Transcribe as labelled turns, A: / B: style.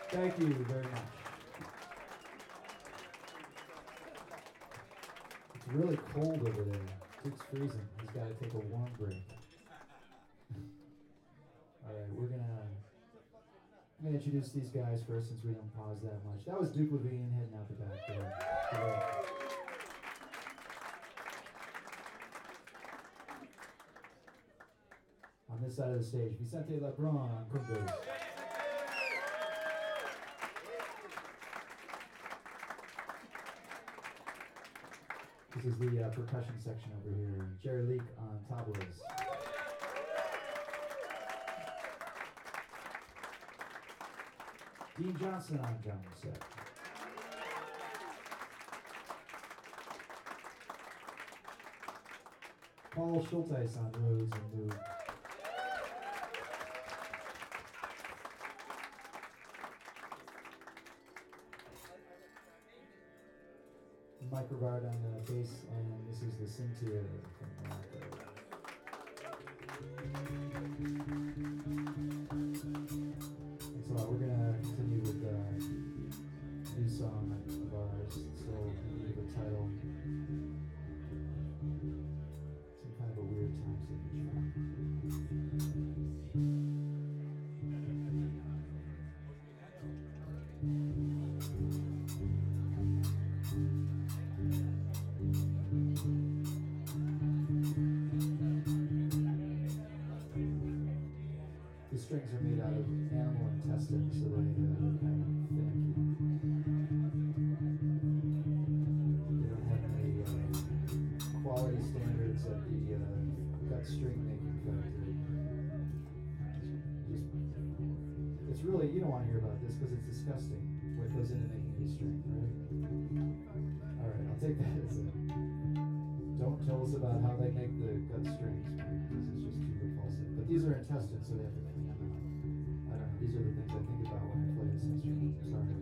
A: Thank you very much. It's really cold over there. Duke's freezing. He's got to take a warm break. All right, I'm gonna introduce these guys first since we don't pause that much. That was Duke Levine heading out the back there. On this side of the stage, Vicente Lebron on congas. This is the percussion section over here. Jerry Leak on tablas. Dean Johnson on drum set. Paul Schulteis on Rhodes and Moog. Mike Rivard on the bass, and this is the Cynthia from Morocco. Thanks a lot. We're gonna continue with a new song of ours. So we give a title. Some kind of a weird time signature. The strings are made out of animal intestines, so they're kind of finicky. They don't have any quality standards that the gut string making factory. It's really, you don't want to hear about this because it's disgusting what goes into making a string, right? Alright, I'll take that as a... Don't tell us about how they make the gut strings, because it's just too repulsive. But these are intestines, so they have to clean them out. I don't know, these are the things I think about when I play this instrument. Sorry.